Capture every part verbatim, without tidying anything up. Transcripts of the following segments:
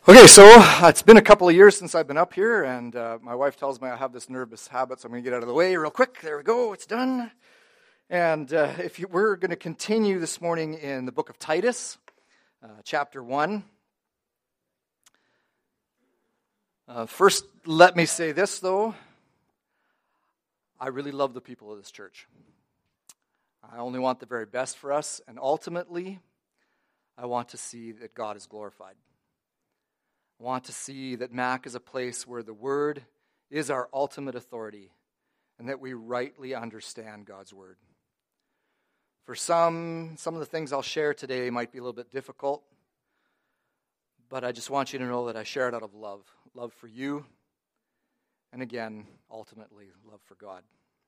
Okay, so uh, it's been a couple of years since I've been up here, and uh, my wife tells me I have this nervous habit, so I'm going to get out of the way real quick. There we go, it's done. And uh, if you, we're going to continue this morning in the book of Titus, uh, chapter one. Uh, first, let me say this, though. I really love the people of this church. I only want the very best for us, and ultimately, I want to see that God is glorified. I want to see that Mac is a place where the Word is our ultimate authority and that we rightly understand God's Word. For some, some of the things I'll share today might be a little bit difficult, but I just want you to know that I share it out of love. Love for you, and again, ultimately, love for God.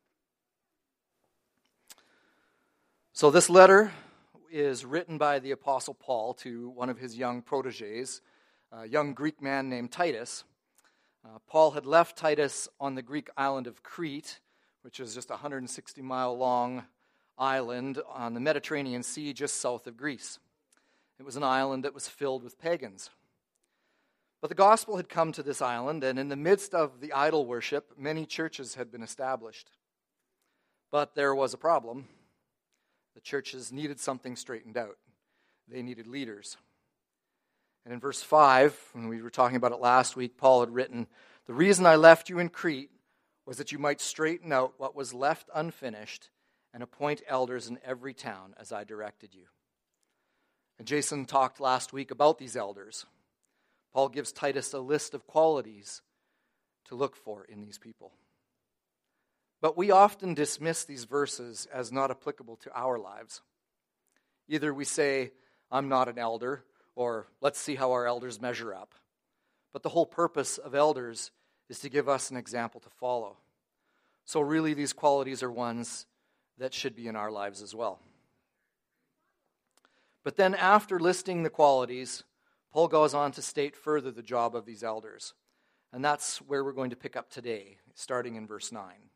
So this letter is written by the Apostle Paul to one of his young proteges, a young Greek man named Titus. Uh, Paul had left Titus on the Greek island of Crete, which is just a one hundred sixty mile long island on the Mediterranean Sea just south of Greece. It was an island that was filled with pagans. But the gospel had come to this island, and in the midst of the idol worship, many churches had been established. But there was a problem. The churches needed something straightened out. They needed leaders. And in verse five, when we were talking about it last week, Paul had written, "The reason I left you in Crete was that you might straighten out what was left unfinished and appoint elders in every town as I directed you." And Jason talked last week about these elders. Paul gives Titus a list of qualities to look for in these people. But we often dismiss these verses as not applicable to our lives. Either we say, "I'm not an elder," or "let's see how our elders measure up." But the whole purpose of elders is to give us an example to follow. So really these qualities are ones that should be in our lives as well. But then after listing the qualities, Paul goes on to state further the job of these elders. And that's where we're going to pick up today, starting in verse nine.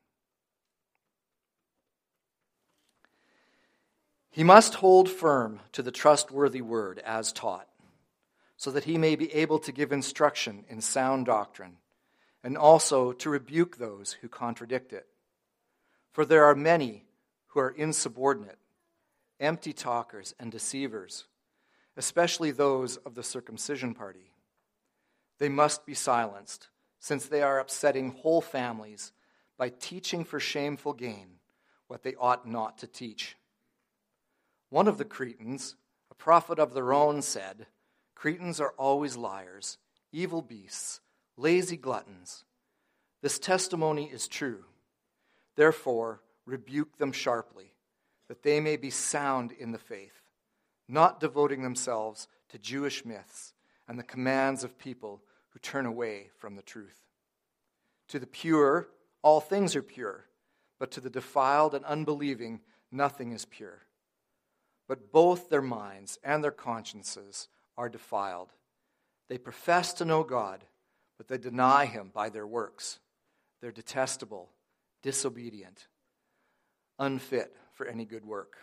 "He must hold firm to the trustworthy word as taught, so that he may be able to give instruction in sound doctrine, and also to rebuke those who contradict it. For there are many who are insubordinate, empty talkers and deceivers, especially those of the circumcision party. They must be silenced, since they are upsetting whole families by teaching for shameful gain what they ought not to teach. One of the Cretans, a prophet of their own, said, 'Cretans are always liars, evil beasts, lazy gluttons.' This testimony is true. Therefore, rebuke them sharply, that they may be sound in the faith, not devoting themselves to Jewish myths and the commands of people who turn away from the truth. To the pure, all things are pure, but to the defiled and unbelieving, nothing is pure. But both their minds and their consciences are defiled. They profess to know God, but they deny him by their works. They're detestable, disobedient, unfit for any good work."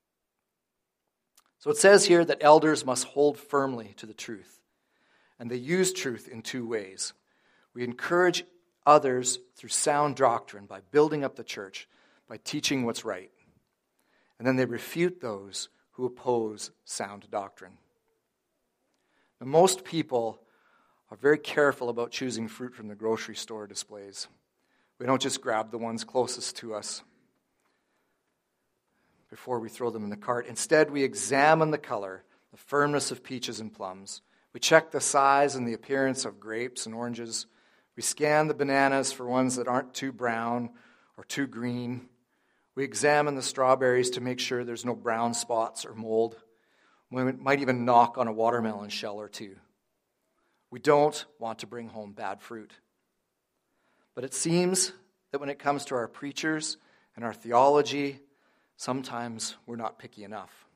So it says here that elders must hold firmly to the truth. And they use truth in two ways. We encourage others through sound doctrine by building up the church, by teaching what's right. And then they refute those who oppose sound doctrine. Now, most people are very careful about choosing fruit from the grocery store displays. We don't just grab the ones closest to us before we throw them in the cart. Instead, we examine the color, the firmness of peaches and plums. We check the size and the appearance of grapes and oranges. We scan the bananas for ones that aren't too brown or too green. We examine the strawberries to make sure there's no brown spots or mold. We might even knock on a watermelon shell or two. We don't want to bring home bad fruit. But it seems that when it comes to our preachers and our theology, sometimes we're not picky enough.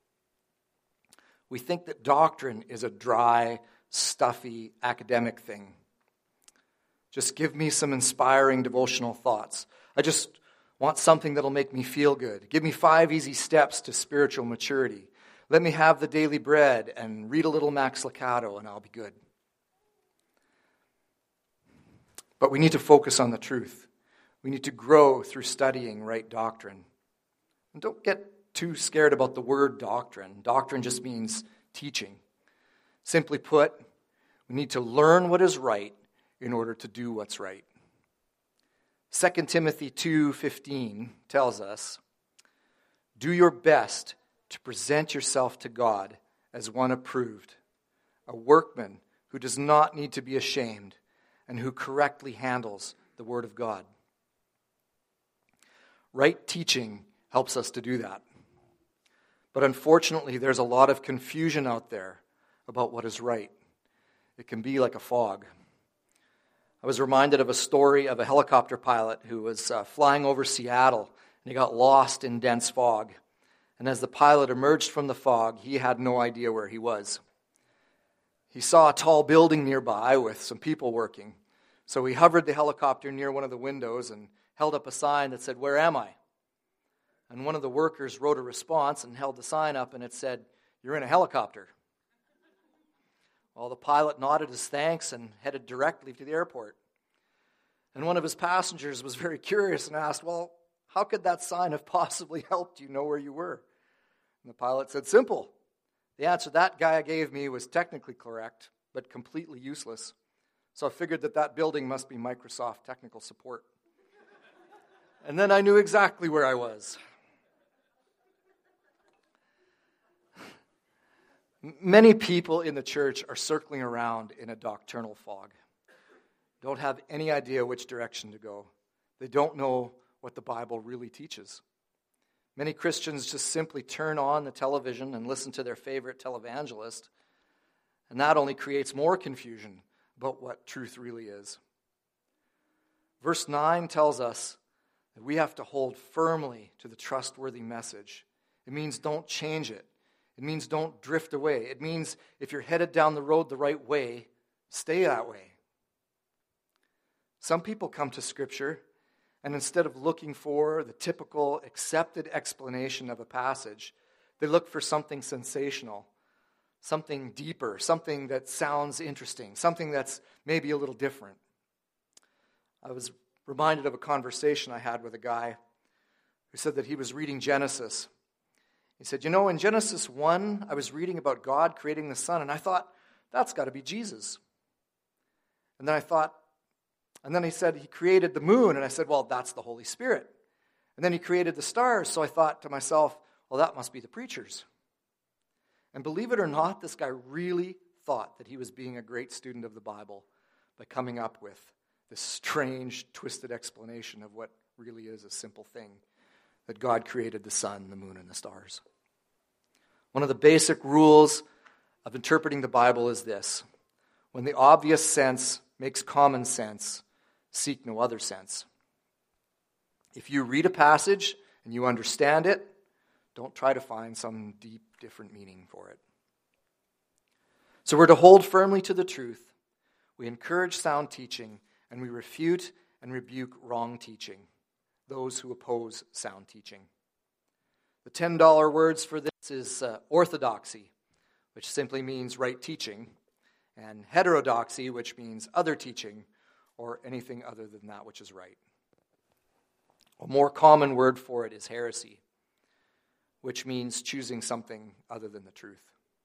We think that doctrine is a dry, stuffy, academic thing. Just give me some inspiring devotional thoughts. I just want something that'll make me feel good. Give me five easy steps to spiritual maturity. Let me have the daily bread and read a little Max Lucado and I'll be good. But we need to focus on the truth. We need to grow through studying right doctrine. And don't get too scared about the word doctrine. Doctrine just means teaching. Simply put, we need to learn what is right in order to do what's right. Second Timothy two fifteen tells us, "Do your best to present yourself to God as one approved, a workman who does not need to be ashamed and who correctly handles the Word of God." Right teaching helps us to do that. But unfortunately, there's a lot of confusion out there about what is right. It can be like a fog. I was reminded of a story of a helicopter pilot who was uh, flying over Seattle, and he got lost in dense fog. And as the pilot emerged from the fog, he had no idea where he was. He saw a tall building nearby with some people working. So he hovered the helicopter near one of the windows and held up a sign that said, "Where am I?" And one of the workers wrote a response and held the sign up, and it said, "You're in a helicopter." Well, the pilot nodded his thanks and headed directly to the airport. And one of his passengers was very curious and asked, "Well, how could that sign have possibly helped you know where you were?" And the pilot said, "Simple. The answer that guy gave me was technically correct, but completely useless. So I figured that that building must be Microsoft technical support. And then I knew exactly where I was." Many people in the church are circling around in a doctrinal fog. Don't have any idea which direction to go. They don't know what the Bible really teaches. Many Christians just simply turn on the television and listen to their favorite televangelist, and that only creates more confusion about what truth really is. Verse nine tells us that we have to hold firmly to the trustworthy message. It means don't change it. It means don't drift away. It means if you're headed down the road the right way, stay that way. Some people come to Scripture, and instead of looking for the typical accepted explanation of a passage, they look for something sensational, something deeper, something that sounds interesting, something that's maybe a little different. I was reminded of a conversation I had with a guy who said that he was reading Genesis. He said, "You know, in Genesis one, I was reading about God creating the sun, and I thought, that's got to be Jesus. And then I thought, and then he said he created the moon, and I said, well, that's the Holy Spirit. And then he created the stars, so I thought to myself, well, that must be the preachers." And believe it or not, this guy really thought that he was being a great student of the Bible by coming up with this strange, twisted explanation of what really is a simple thing, that God created the sun, the moon, and the stars. One of the basic rules of interpreting the Bible is this: when the obvious sense makes common sense, seek no other sense. If you read a passage and you understand it, don't try to find some deep, different meaning for it. So we're to hold firmly to the truth, we encourage sound teaching, and we refute and rebuke wrong teaching, those who oppose sound teaching. The ten dollar words for this is uh, orthodoxy, which simply means right teaching, and heterodoxy, which means other teaching, or anything other than that which is right. A more common word for it is heresy, which means choosing something other than the truth.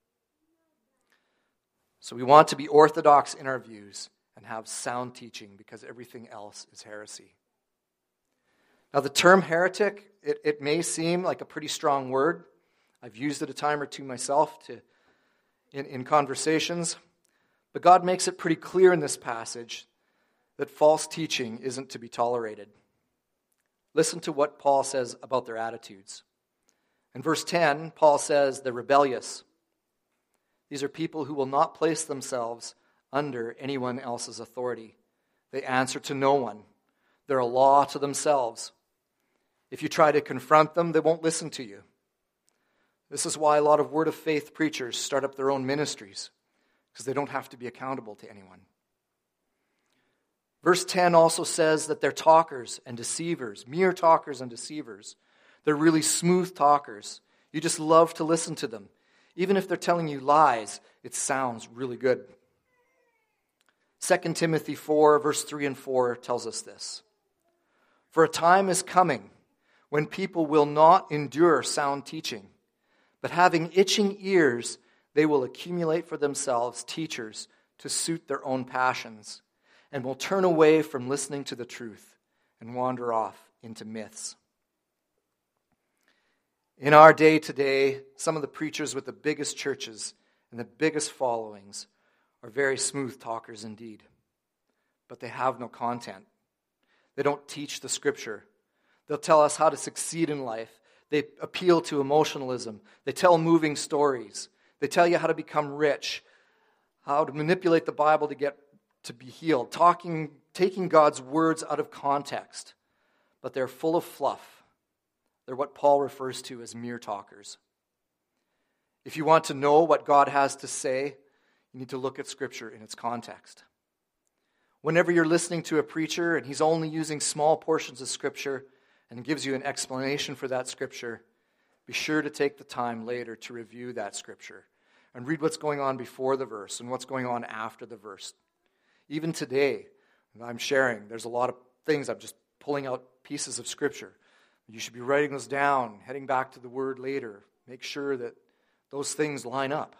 So we want to be orthodox in our views and have sound teaching, because everything else is heresy. Now, the term heretic, it, it may seem like a pretty strong word. I've used it a time or two myself to in, in conversations. But God makes it pretty clear in this passage that false teaching isn't to be tolerated. Listen to what Paul says about their attitudes. In verse ten, Paul says they're rebellious. These are people who will not place themselves under anyone else's authority. They answer to no one. They're a law to themselves. If you try to confront them, they won't listen to you. This is why a lot of Word of Faith preachers start up their own ministries, because they don't have to be accountable to anyone. Verse ten also says that they're talkers and deceivers, mere talkers and deceivers. They're really smooth talkers. You just love to listen to them. Even if they're telling you lies, it sounds really good. Second Timothy four, verse three and four tells us this. For a time is coming when people will not endure sound teaching, but having itching ears, they will accumulate for themselves teachers to suit their own passions, and will turn away from listening to the truth and wander off into myths. In our day today, some of the preachers with the biggest churches and the biggest followings are very smooth talkers indeed, but they have no content. They don't teach the Scripture. They'll tell us how to succeed in life. They appeal to emotionalism. They tell moving stories. They tell you how to become rich, how to manipulate the Bible to get to be healed, talking, taking God's words out of context. But they're full of fluff. They're what Paul refers to as mere talkers. If you want to know what God has to say, you need to look at Scripture in its context. Whenever you're listening to a preacher and he's only using small portions of Scripture and gives you an explanation for that Scripture, be sure to take the time later to review that Scripture and read what's going on before the verse and what's going on after the verse. Even today, I'm sharing, there's a lot of things, I'm just pulling out pieces of Scripture. You should be writing those down, heading back to the Word later. Make sure that those things line up.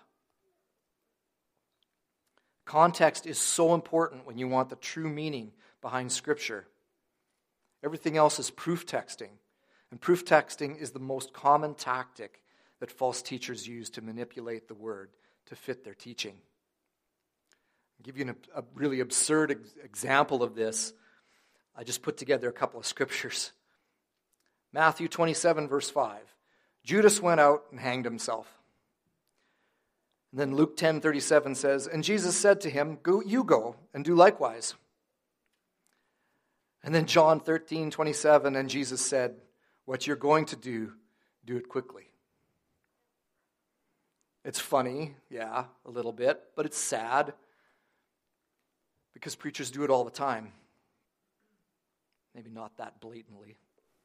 Context is so important when you want the true meaning behind Scripture. Everything else is proof texting. And proof texting is the most common tactic that false teachers use to manipulate the Word to fit their teaching. I'll give you an, a really absurd ex- example of this. I just put together a couple of scriptures. Matthew twenty-seven, verse five. Judas went out and hanged himself. And then Luke ten thirty-seven says, and Jesus said to him, go, you go and do likewise. And then John thirteen twenty-seven, and Jesus said, what you're going to do, do it quickly. It's funny, yeah, a little bit, but it's sad because preachers do it all the time. Maybe not that blatantly.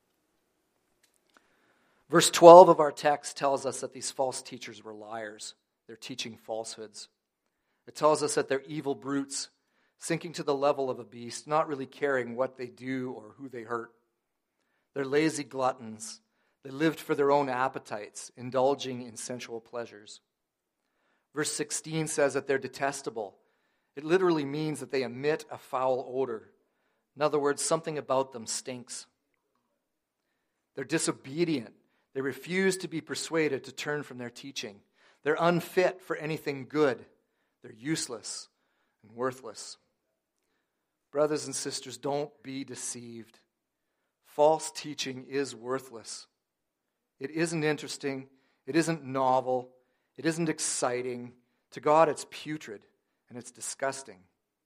Verse twelve of our text tells us that these false teachers were liars. They're teaching falsehoods. It tells us that they're evil brutes, sinking to the level of a beast, not really caring what they do or who they hurt. They're lazy gluttons. They lived for their own appetites, indulging in sensual pleasures. Verse sixteen says that they're detestable. It literally means that they emit a foul odor. In other words, something about them stinks. They're disobedient. They refuse to be persuaded to turn from their teaching. They're unfit for anything good. They're useless and worthless. Brothers and sisters, don't be deceived. False teaching is worthless. It isn't interesting. It isn't novel. It isn't exciting. To God, it's putrid and it's disgusting.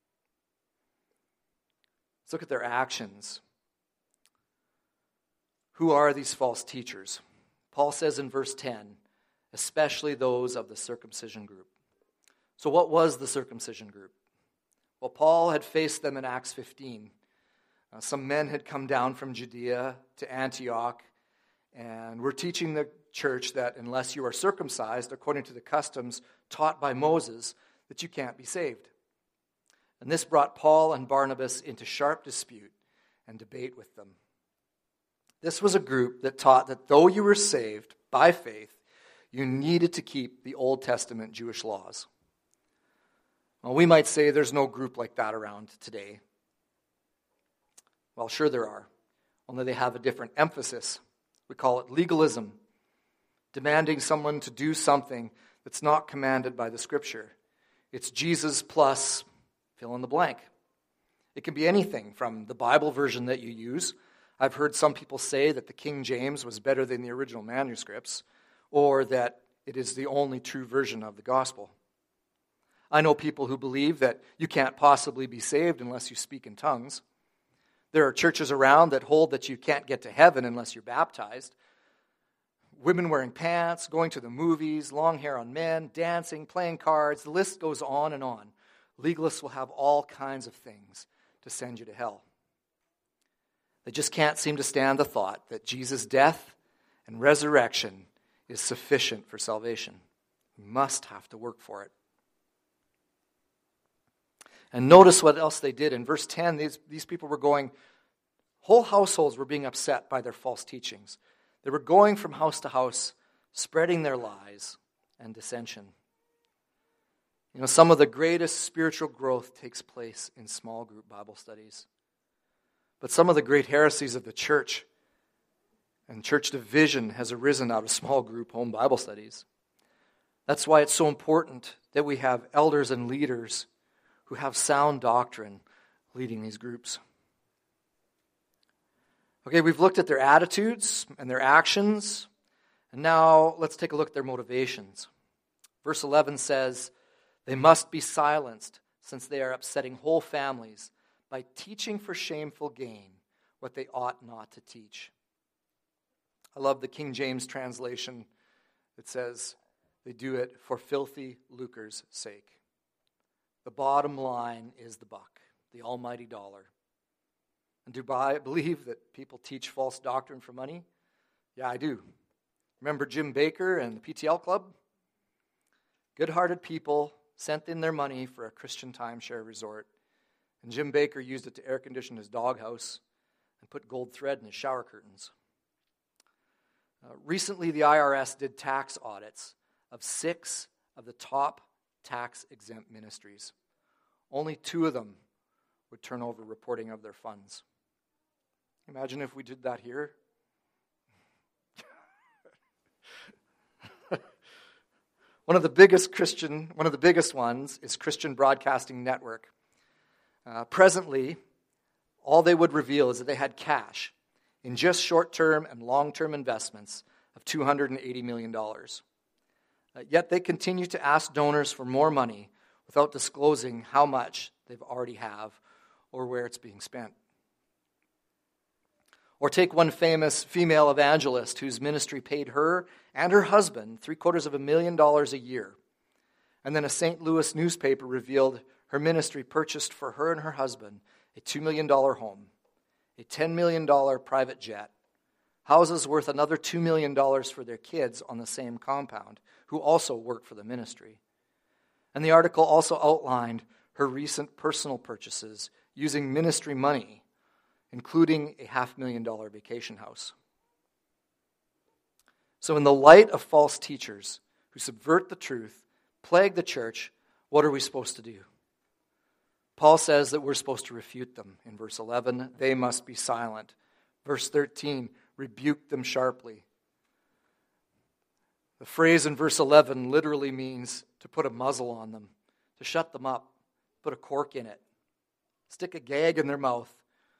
Let's look at their actions. Who are these false teachers? Paul says in verse ten, especially those of the circumcision group. So what was the circumcision group? Well, Paul had faced them in Acts fifteen. Uh, some men had come down from Judea to Antioch and were teaching the church that unless you are circumcised according to the customs taught by Moses, that you can't be saved. And this brought Paul and Barnabas into sharp dispute and debate with them. This was a group that taught that though you were saved by faith, you needed to keep the Old Testament Jewish laws. Well, we might say there's no group like that around today. Well, sure there are, only they have a different emphasis. We call it legalism, demanding someone to do something that's not commanded by the Scripture. It's Jesus plus fill in the blank. It can be anything from the Bible version that you use. I've heard some people say that the King James was better than the original manuscripts, or that it is the only true version of the gospel. I know people who believe that you can't possibly be saved unless you speak in tongues. There are churches around that hold that you can't get to heaven unless you're baptized. Women wearing pants, going to the movies, long hair on men, dancing, playing cards, the list goes on and on. Legalists will have all kinds of things to send you to hell. They just can't seem to stand the thought that Jesus' death and resurrection is sufficient for salvation. We must have to work for it. And notice what else they did. In verse ten, these, these people were going, whole households were being upset by their false teachings. They were going from house to house, spreading their lies and dissension. You know, some of the greatest spiritual growth takes place in small group Bible studies. But some of the great heresies of the church and church division has arisen out of small group home Bible studies. That's why it's so important that we have elders and leaders who have sound doctrine leading these groups. Okay, we've looked at their attitudes and their actions, and now let's take a look at their motivations. Verse eleven says, they must be silenced, since they are upsetting whole families by teaching for shameful gain what they ought not to teach. I love the King James translation that says, they do it for filthy lucre's sake. The bottom line is the buck, the almighty dollar. And do I believe that people teach false doctrine for money? Yeah, I do. Remember Jim Bakker and the P T L Club? Good-hearted people sent in their money for a Christian timeshare resort, and Jim Bakker used it to air condition his doghouse and put gold thread in his shower curtains. Uh, recently, the I R S did tax audits of six of the top tax-exempt ministries. Only two of them would turn over reporting of their funds. Imagine if we did that here. One of the biggest Christian, one of the biggest ones is Christian Broadcasting Network. Uh, presently, all they would reveal is that they had cash in just short-term and long-term investments of two hundred eighty million dollars. Uh, yet they continue to ask donors for more money without disclosing how much they've already have or where it's being spent. Or take one famous female evangelist whose ministry paid her and her husband three quarters of a million dollars a year. And then a Saint Louis newspaper revealed her ministry purchased for her and her husband a two million dollars home, a ten million dollars private jet, houses worth another two million dollars for their kids on the same compound, who also work for the ministry. And the article also outlined her recent personal purchases using ministry money, including a half million dollar vacation house. So in the light of false teachers who subvert the truth, plague the church, what are we supposed to do? Paul says that we're supposed to refute them. In verse eleven, they must be silent. Verse thirteen, rebuke them sharply. The phrase in verse eleven literally means to put a muzzle on them, to shut them up, put a cork in it, stick a gag in their mouth.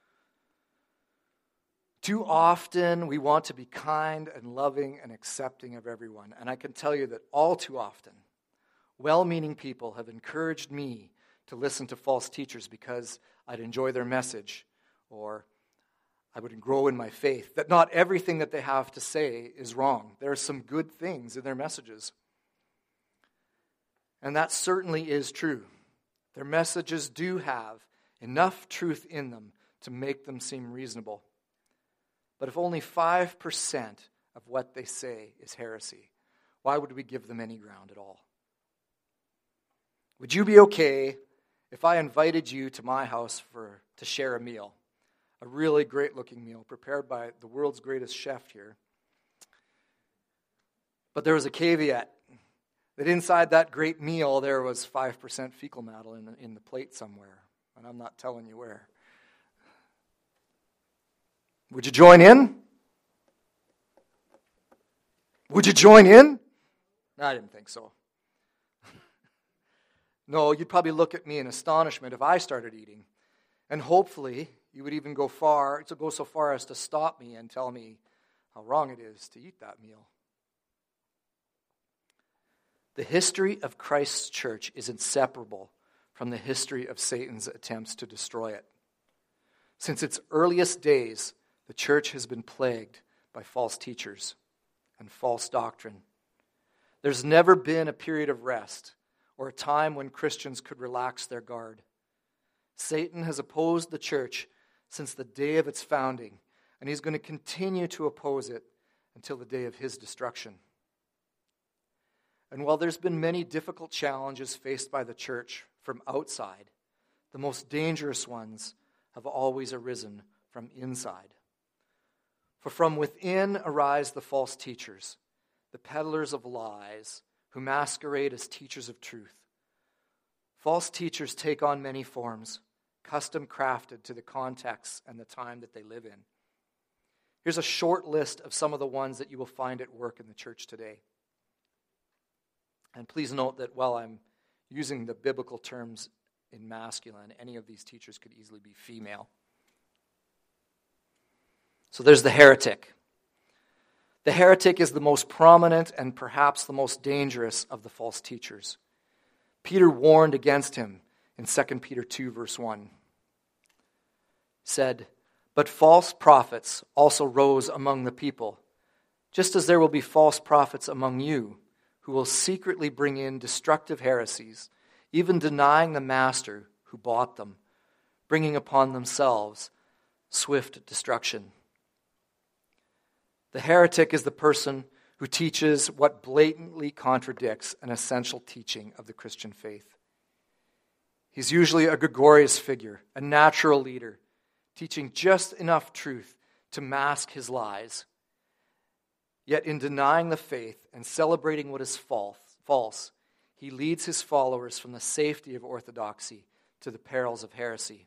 Too often we want to be kind and loving and accepting of everyone. And I can tell you that all too often, well-meaning people have encouraged me to listen to false teachers because I'd enjoy their message or I would grow in my faith. That not everything that they have to say is wrong. There are some good things in their messages. And that certainly is true. Their messages do have enough truth in them to make them seem reasonable. But if only five percent of what they say is heresy, why would we give them any ground at all? Would you be okay if I invited you to my house for to share a meal? A really great-looking meal prepared by the world's greatest chef here. But there was a caveat, that inside that great meal there was five percent fecal matter in the, in the plate somewhere. And I'm not telling you where. Would you join in? Would you join in? No, I didn't think so. No, you'd probably look at me in astonishment if I started eating. And hopefully, you would even go far, to go so far as to stop me and tell me how wrong it is to eat that meal. The history of Christ's church is inseparable from the history of Satan's attempts to destroy it. Since its earliest days, the church has been plagued by false teachers and false doctrine. There's never been a period of rest or a time when Christians could relax their guard. Satan has opposed the church since the day of its founding, and he's going to continue to oppose it until the day of his destruction. And while there's been many difficult challenges faced by the church from outside, the most dangerous ones, have always arisen from inside. For from within arise the false teachers, the peddlers of lies, who masquerade as teachers of truth. False teachers take on many forms, custom crafted to the context and the time that they live in. Here's a short list of some of the ones that you will find at work in the church today. And please note that while I'm using the biblical terms in masculine, any of these teachers could easily be female. So there's the heretic. The heretic is the most prominent and perhaps the most dangerous of the false teachers. Peter warned against him in Second Peter two, verse one. Said, "But false prophets also rose among the people, just as there will be false prophets among you, who will secretly bring in destructive heresies, even denying the master who bought them, bringing upon themselves swift destruction." The heretic is the person who teaches what blatantly contradicts an essential teaching of the Christian faith. He's usually a gregarious figure, a natural leader, teaching just enough truth to mask his lies. Yet in denying the faith and celebrating what is false, he leads his followers from the safety of orthodoxy to the perils of heresy.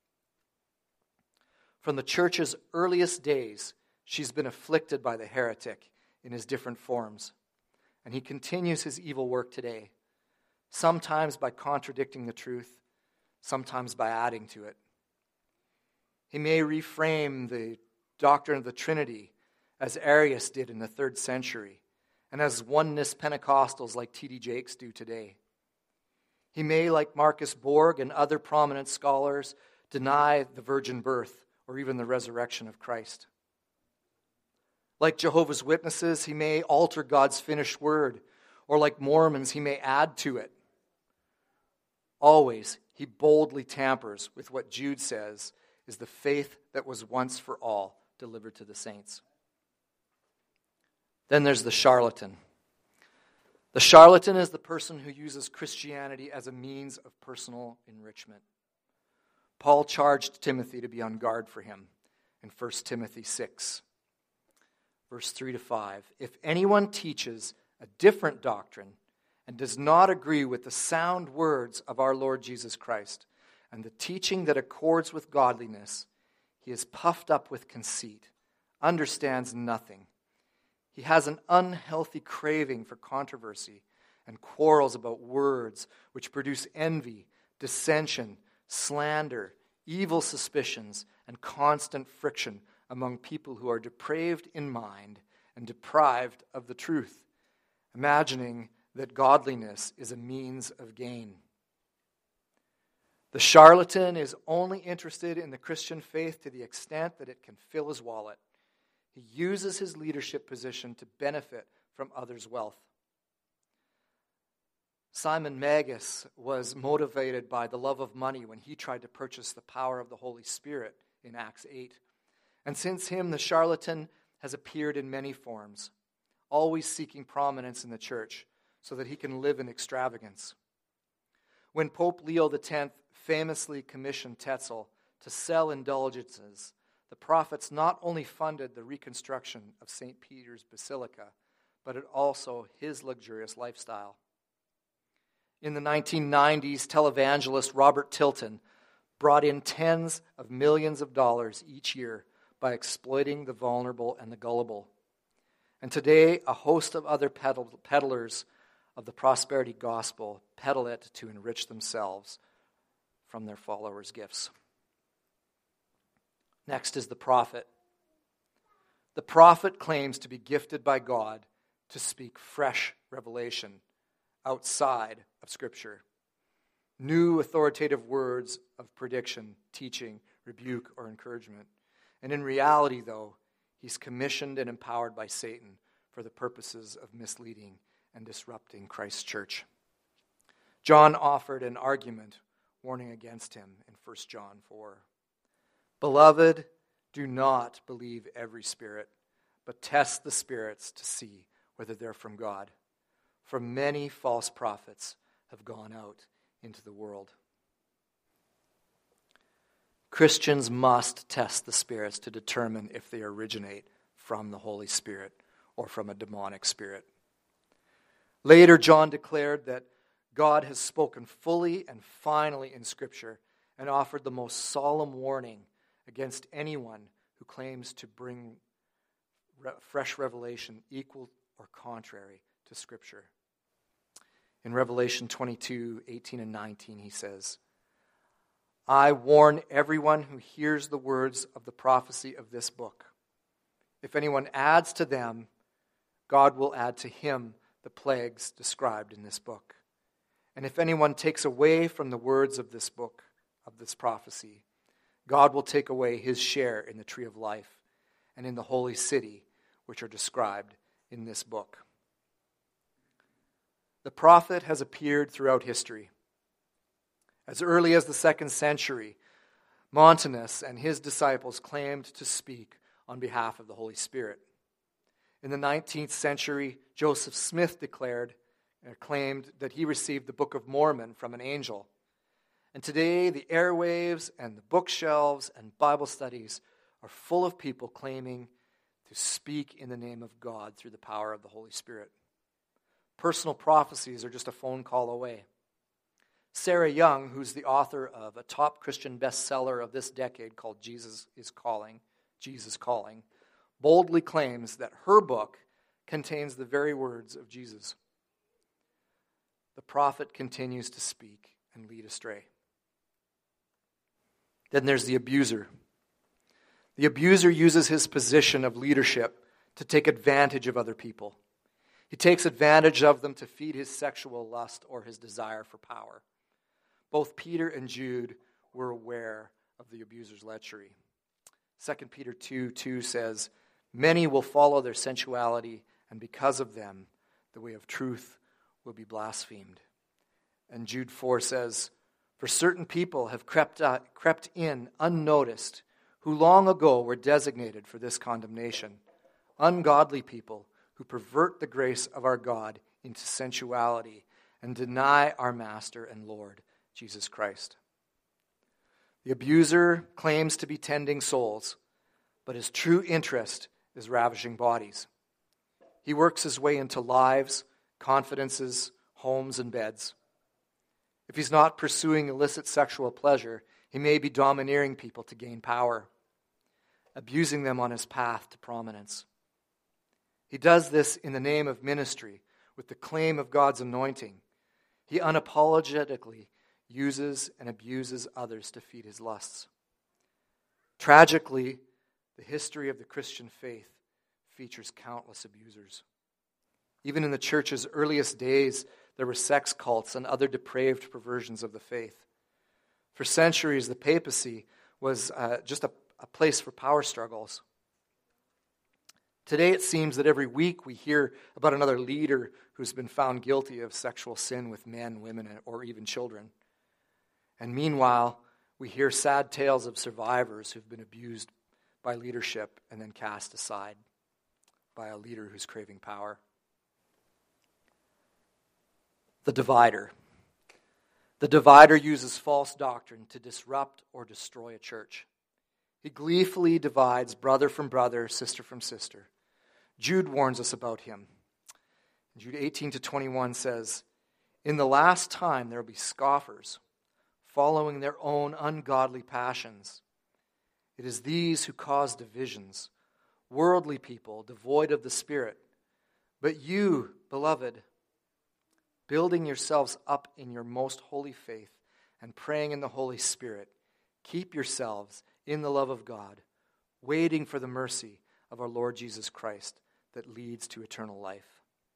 From the church's earliest days, she's been afflicted by the heretic in his different forms, and he continues his evil work today, sometimes by contradicting the truth, sometimes by adding to it. He may reframe the doctrine of the Trinity as Arius did in the third century, and as oneness Pentecostals like T D Jakes do today. He may, like Marcus Borg and other prominent scholars, deny the virgin birth or even the resurrection of Christ. Like Jehovah's Witnesses, he may alter God's finished word, or like Mormons, he may add to it. Always, he boldly tampers with what Jude says is the faith that was once for all delivered to the saints. Then there's the charlatan. The charlatan is the person who uses Christianity as a means of personal enrichment. Paul charged Timothy to be on guard for him in First Timothy six. Verse three to five, "If anyone teaches a different doctrine and does not agree with the sound words of our Lord Jesus Christ and the teaching that accords with godliness, he is puffed up with conceit, understands nothing. He has an unhealthy craving for controversy and quarrels about words which produce envy, dissension, slander, evil suspicions, and constant friction among people who are depraved in mind and deprived of the truth, imagining that godliness is a means of gain." The charlatan is only interested in the Christian faith to the extent that it can fill his wallet. He uses his leadership position to benefit from others' wealth. Simon Magus was motivated by the love of money when he tried to purchase the power of the Holy Spirit in Acts eight. And since him, the charlatan has appeared in many forms, always seeking prominence in the church so that he can live in extravagance. When Pope Leo the tenth famously commissioned Tetzel to sell indulgences, the prophets not only funded the reconstruction of Saint Peter's Basilica, but it also his luxurious lifestyle. In the nineteen nineties, televangelist Robert Tilton brought in tens of millions of dollars each year by exploiting the vulnerable and the gullible. And today, a host of other peddlers of the prosperity gospel peddle it to enrich themselves from their followers' gifts. Next is the prophet. The prophet claims to be gifted by God to speak fresh revelation outside of Scripture. New authoritative words of prediction, teaching, rebuke, or encouragement. And in reality, though, he's commissioned and empowered by Satan for the purposes of misleading and disrupting Christ's church. John offered an argument warning against him in First John four. "Beloved, do not believe every spirit, but test the spirits to see whether they're from God. For many false prophets have gone out into the world." Christians must test the spirits to determine if they originate from the Holy Spirit or from a demonic spirit. Later, John declared that God has spoken fully and finally in Scripture and offered the most solemn warning against anyone who claims to bring re- fresh revelation equal or contrary to Scripture. In Revelation twenty-two, eighteen and nineteen, he says, I warn everyone who hears the words of the prophecy of this book. If anyone adds to them, God will add to him the plagues described in this book. And if anyone takes away from the words of this book, of this prophecy, God will take away his share in the tree of life and in the holy city, which are described in this book. The prophet has appeared throughout history. As early as the second century, Montanus and his disciples claimed to speak on behalf of the Holy Spirit. In the nineteenth century, Joseph Smith declared and claimed that he received the Book of Mormon from an angel. And today, the airwaves and the bookshelves and Bible studies are full of people claiming to speak in the name of God through the power of the Holy Spirit. Personal prophecies are just a phone call away. Sarah Young, who's the author of a top Christian bestseller of this decade called Jesus is Calling, Jesus Calling, boldly claims that her book contains the very words of Jesus. The prophet continues to speak and lead astray. Then there's the abuser. The abuser uses his position of leadership to take advantage of other people. He takes advantage of them to feed his sexual lust or his desire for power. Both Peter and Jude were aware of the abuser's lechery. Second Peter two two says, many will follow their sensuality, and because of them, the way of truth will be blasphemed. And Jude four says, for certain people have crept, uh, crept in unnoticed, who long ago were designated for this condemnation, ungodly people who pervert the grace of our God into sensuality and deny our Master and Lord, Jesus Christ. The abuser claims to be tending souls, but his true interest is ravishing bodies. He works his way into lives, confidences, homes, and beds. If he's not pursuing illicit sexual pleasure, he may be domineering people to gain power, abusing them on his path to prominence. He does this in the name of ministry, with the claim of God's anointing. He unapologetically uses and abuses others to feed his lusts. Tragically, the history of the Christian faith features countless abusers. Even in the church's earliest days, there were sex cults and other depraved perversions of the faith. For centuries, the papacy was uh, just a, a place for power struggles. Today, it seems that every week we hear about another leader who's been found guilty of sexual sin with men, women, or even children. And meanwhile, we hear sad tales of survivors who've been abused by leadership and then cast aside by a leader who's craving power. The divider. The divider uses false doctrine to disrupt or destroy a church. He gleefully divides brother from brother, sister from sister. Jude warns us about him. Jude eighteen to twenty-one says, in the last time there will be scoffers, following their own ungodly passions. It is these who cause divisions, worldly people devoid of the Spirit. But you, beloved, building yourselves up in your most holy faith and praying in the Holy Spirit, keep yourselves in the love of God, waiting for the mercy of our Lord Jesus Christ that leads to eternal life.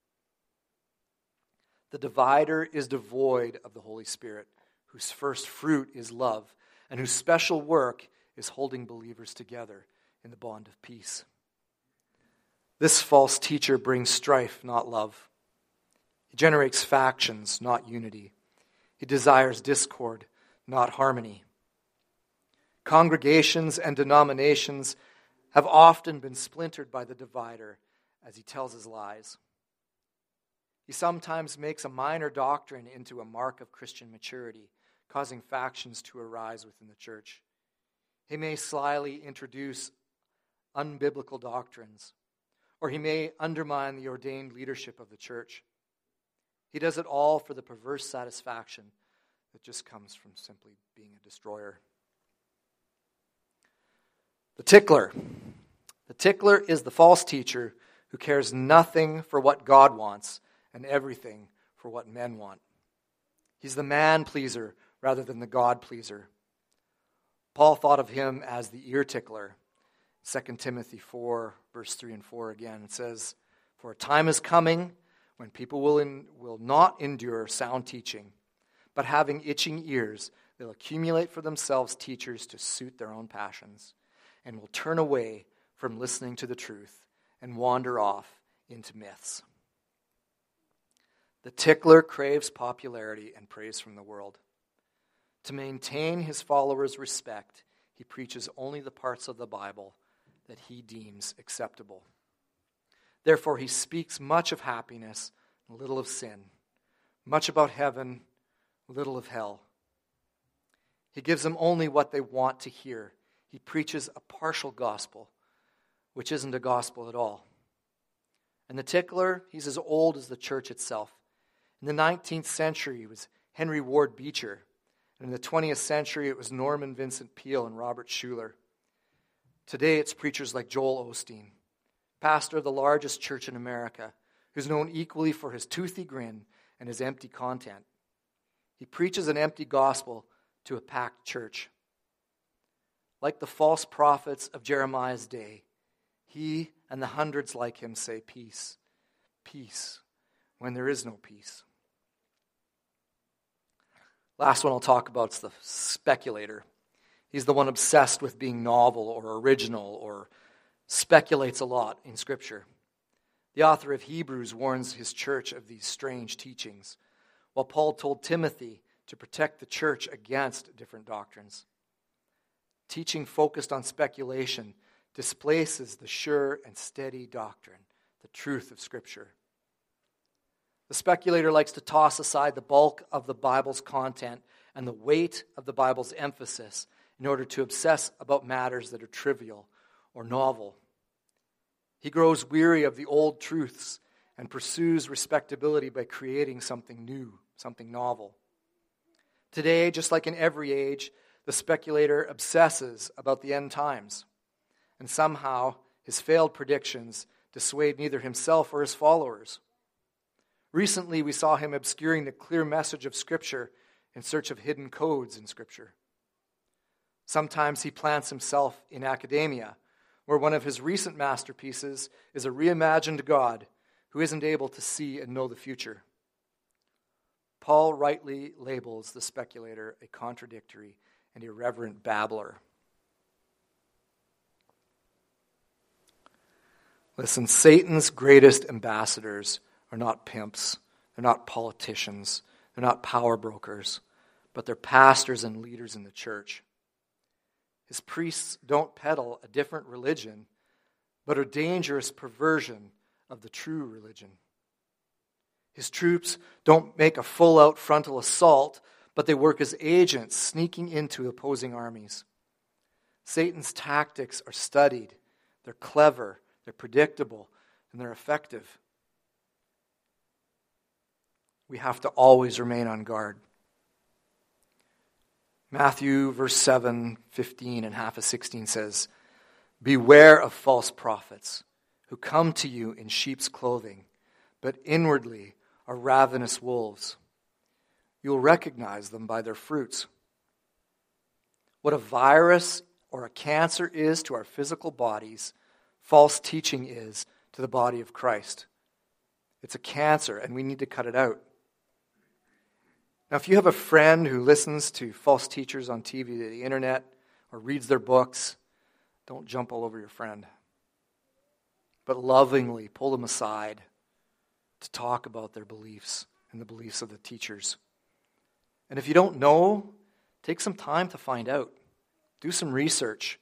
The divider is devoid of the Holy Spirit, whose first fruit is love, and whose special work is holding believers together in the bond of peace. This false teacher brings strife, not love. He generates factions, not unity. He desires discord, not harmony. Congregations and denominations have often been splintered by the divider as he tells his lies. He sometimes makes a minor doctrine into a mark of Christian maturity, causing factions to arise within the church. He may slyly introduce unbiblical doctrines, or he may undermine the ordained leadership of the church. He does it all for the perverse satisfaction that just comes from simply being a destroyer. The tickler. The tickler is the false teacher who cares nothing for what God wants and everything for what men want. He's the man pleaser rather than the God pleaser. Paul thought of him as the ear tickler. Second Timothy four, verse three and four again, it says, "For a time is coming when people will, in, will not endure sound teaching, but having itching ears, they'll accumulate for themselves teachers to suit their own passions, and will turn away from listening to the truth and wander off into myths." The tickler craves popularity and praise from the world. To maintain his followers' respect, he preaches only the parts of the Bible that he deems acceptable. Therefore, he speaks much of happiness, little of sin, much about heaven, little of hell. He gives them only what they want to hear. He preaches a partial gospel, which isn't a gospel at all. And the tickler, he's as old as the church itself. In the nineteenth century, it was Henry Ward Beecher. And in the twentieth century, it was Norman Vincent Peale and Robert Schuller. Today, it's preachers like Joel Osteen, pastor of the largest church in America, who's known equally for his toothy grin and his empty content. He preaches an empty gospel to a packed church. Like the false prophets of Jeremiah's day, he and the hundreds like him say peace, peace, when there is no peace. Last one I'll talk about is the speculator. He's the one obsessed with being novel or original or speculates a lot in Scripture. The author of Hebrews warns his church of these strange teachings, while Paul told Timothy to protect the church against different doctrines. Teaching focused on speculation displaces the sure and steady doctrine, the truth of Scripture. The speculator likes to toss aside the bulk of the Bible's content and the weight of the Bible's emphasis in order to obsess about matters that are trivial or novel. He grows weary of the old truths and pursues respectability by creating something new, something novel. Today, just like in every age, the speculator obsesses about the end times, and somehow his failed predictions dissuade neither himself or his followers. Recently, we saw him obscuring the clear message of Scripture in search of hidden codes in Scripture. Sometimes he plants himself in academia, where one of his recent masterpieces is a reimagined God who isn't able to see and know the future. Paul rightly labels the speculator a contradictory and irreverent babbler. Listen, Satan's greatest ambassadors are not pimps, they're not politicians, they're not power brokers, but they're pastors and leaders in the church. His priests don't peddle a different religion, but a dangerous perversion of the true religion. His troops don't make a full-out frontal assault, but they work as agents sneaking into opposing armies. Satan's tactics are studied, they're clever, they're predictable, and they're effective. We have to always remain on guard. Matthew verse seven, fifteen, and half of sixteen says, "Beware of false prophets who come to you in sheep's clothing, but inwardly are ravenous wolves. You'll recognize them by their fruits." What a virus or a cancer is to our physical bodies, false teaching is to the body of Christ. It's a cancer, and we need to cut it out. Now, if you have a friend who listens to false teachers on T V, the internet, or reads their books, don't jump all over your friend. But lovingly pull them aside to talk about their beliefs and the beliefs of the teachers. And if you don't know, take some time to find out. Do some research.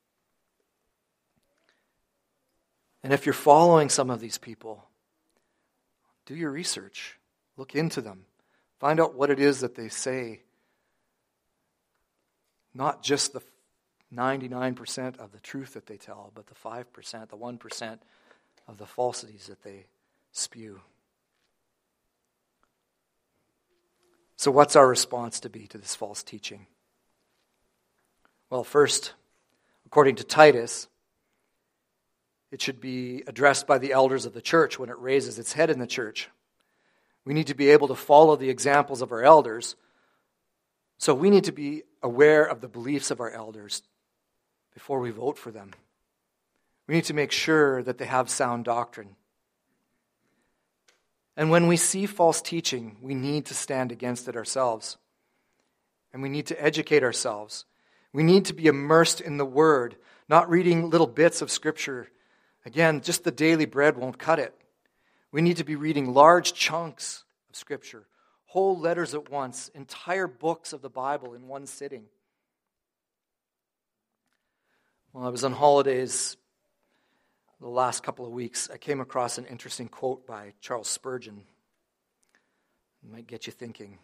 And if you're following some of these people, do your research. Look into them. Find out what it is that they say. Not just the ninety-nine percent of the truth that they tell, but the five percent, the one percent of the falsities that they spew. So what's our response to be to this false teaching? Well, first, according to Titus, it should be addressed by the elders of the church when it raises its head in the church. We need to be able to follow the examples of our elders, so we need to be aware of the beliefs of our elders before we vote for them. We need to make sure that they have sound doctrine. And when we see false teaching, we need to stand against it ourselves. And we need to educate ourselves. We need to be immersed in the Word, not reading little bits of Scripture. Again, just the daily bread won't cut it. We need to be reading large chunks of Scripture, whole letters at once, entire books of the Bible in one sitting. While I was on holidays the last couple of weeks, I came across an interesting quote by Charles Spurgeon. It might get you thinking.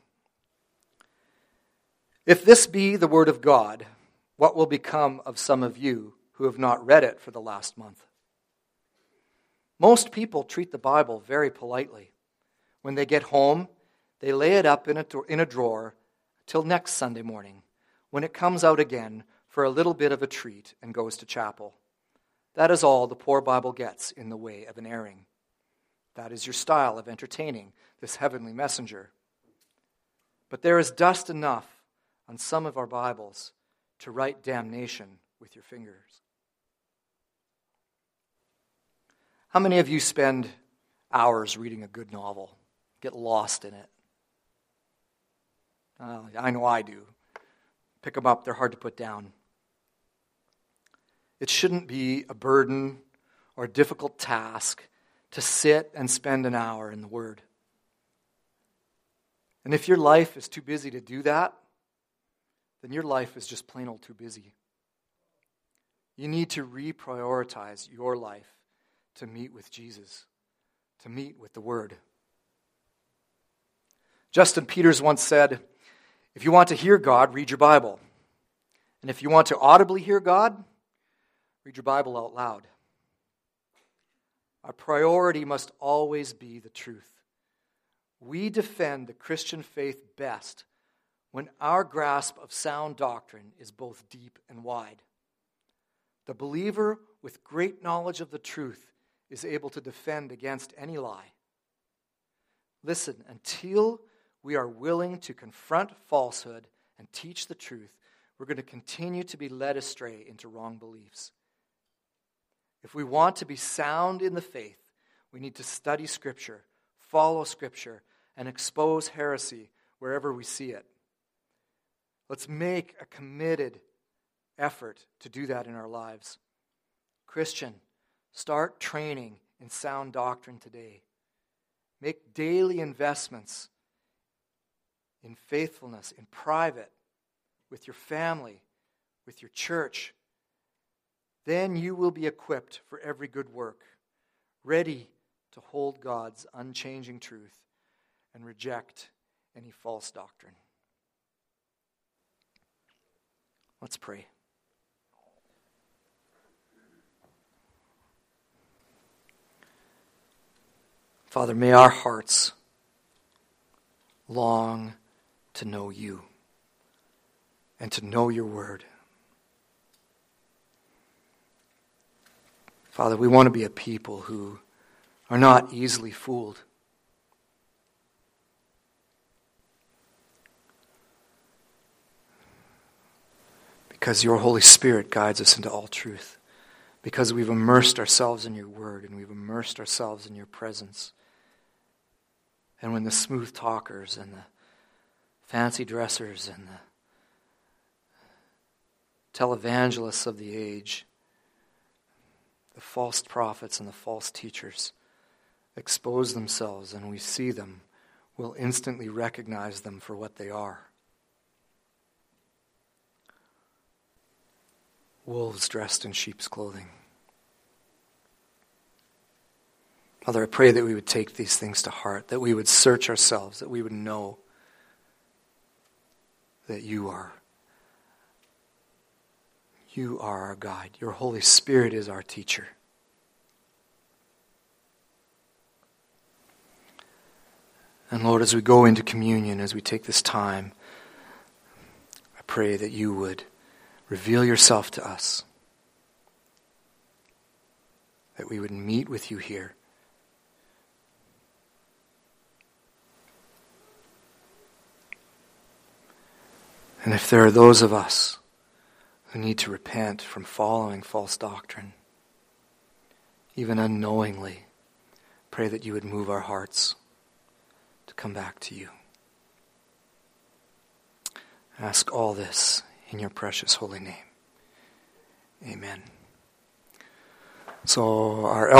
If this be the Word of God, what will become of some of you who have not read it for the last month? Most people treat the Bible very politely. When they get home, they lay it up in a, in a drawer till next Sunday morning, when it comes out again for a little bit of a treat and goes to chapel. That is all the poor Bible gets in the way of an airing. That is your style of entertaining this heavenly messenger. But there is dust enough on some of our Bibles to write damnation with your fingers. How many of you spend hours reading a good novel, get lost in it? Uh, I know I do. Pick them up, they're hard to put down. It shouldn't be a burden or a difficult task to sit and spend an hour in the Word. And if your life is too busy to do that, then your life is just plain old too busy. You need to reprioritize your life to meet with Jesus, to meet with the Word. Justin Peters once said, if you want to hear God, read your Bible. And if you want to audibly hear God, read your Bible out loud. Our priority must always be the truth. We defend the Christian faith best when our grasp of sound doctrine is both deep and wide. The believer with great knowledge of the truth is able to defend against any lie. Listen, until we are willing to confront falsehood and teach the truth, we're going to continue to be led astray into wrong beliefs. If we want to be sound in the faith, we need to study Scripture, follow Scripture, and expose heresy wherever we see it. Let's make a committed effort to do that in our lives. Christian, start training in sound doctrine today. Make daily investments in faithfulness, in private, with your family, with your church. Then you will be equipped for every good work, ready to hold God's unchanging truth and reject any false doctrine. Let's pray. Father, may our hearts long to know you and to know your word. Father, we want to be a people who are not easily fooled. Because your Holy Spirit guides us into all truth. Because we've immersed ourselves in your word and we've immersed ourselves in your presence. And when the smooth talkers and the fancy dressers and the televangelists of the age, the false prophets and the false teachers expose themselves and we see them, we'll instantly recognize them for what they are. Wolves dressed in sheep's clothing. Father, I pray that we would take these things to heart, that we would search ourselves, that we would know that you are You are our guide. Your Holy Spirit is our teacher. And Lord, as we go into communion, as we take this time, I pray that you would reveal yourself to us, that we would meet with you here. And if there are those of us who need to repent from following false doctrine, even unknowingly, pray that you would move our hearts to come back to you. Ask all this in your precious holy name. Amen. So our